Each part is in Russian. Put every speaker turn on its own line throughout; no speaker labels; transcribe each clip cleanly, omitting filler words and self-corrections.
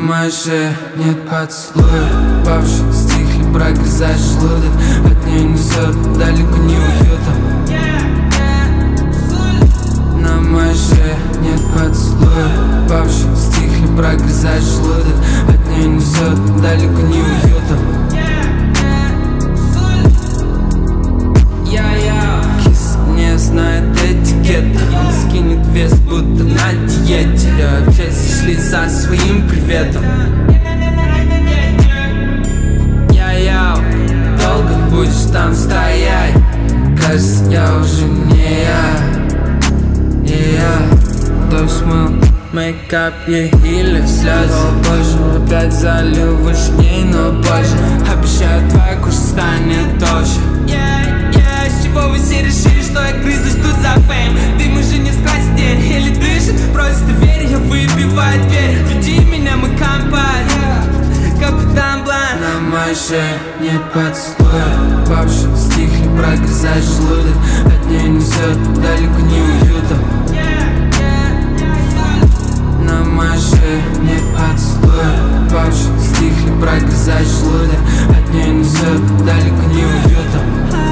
моей шее нет поцелуя. Бабушки стихли, прогрызаешь желудок. От нее несет далеко не уютом. На моей шее нет поцелуя. Бабушки стихли, прогрызаешь желудок. От нее несет далеко не уютом. Кис не знает этикета. Он скинет вес, будто на диете. Вообще зашли со своим приветом. Долго будешь там стоять? Кажется, я уже не я. Кто смыл мейкап ей или слезы? Позже опять залил выше ней, но позже. Обещаю, твоя кожа станет толще. С чего вы все решили, что я грызусь тут за фейм? Дым уже не скрасит день, или дышит, просто верь, я выбиваю дверь. Веди меня, мы компания, капитан Блан. На моей шее нет поцелуя. Бабушки стихли, прогрызаешь желудок. От нее несет далеко не уютом. На моей шее нет поцелуя. Бабушки стихли, прогрызаешь желудок. От нее несет далеко не уютом.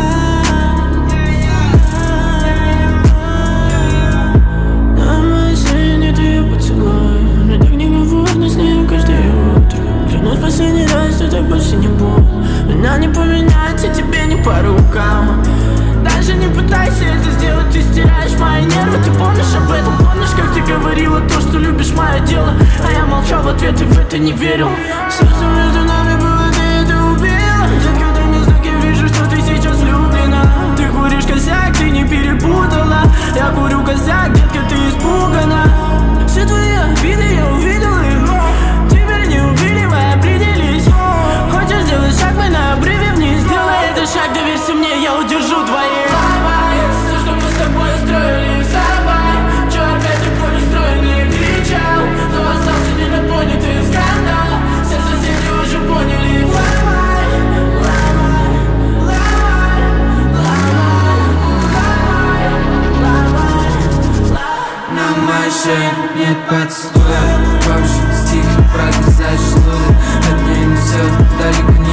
Последний раз, что так больше не буду. Меня не поменять, и тебе не по рукам. Даже не пытайся это сделать, ты стираешь мои нервы. Ты помнишь об этом, помнишь, как ты говорила то, что любишь мое дело. А я молчал в ответ и в это не верил. Сердце между нами было, ты это убила. Детка, дай мне знаки, вижу, что ты сейчас влюблена. Ты куришь косяк, ты не перепутала. Я курю косяк, детка, ты испугана. Все твои обиды я увидел их. Теперь не увидимая, определись. Хочешь сделать шаг, мы на обрыве вниз. Сделай этот шаг, доверься мне, я удержу твои. Все, что мы с тобой устроили, вставай. Че опять такой устроенный кричал? Но остался недопонятый скандал. Все соседи уже поняли.
На моей шее нет поцелуя. Бабушки стихли, прогрызаешь желудок. От нее несет далеко